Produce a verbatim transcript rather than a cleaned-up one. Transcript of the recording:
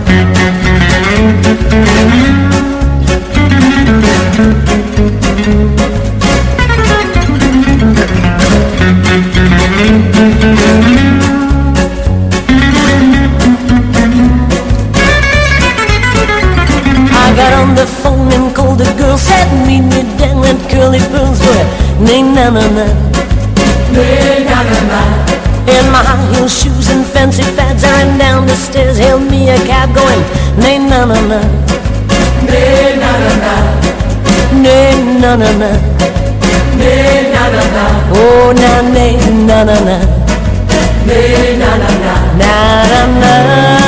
Got on the phone and called the girl, said meet me down at Curly Pearl's where nay na na na, nay na na na. In my high heel shoes and fancy fads, I ran down the stairs, hailed me a cab going nay na na na, nay na na na, nay na na na, nay na na na. Oh na nay na na na, nay na na na, na na na.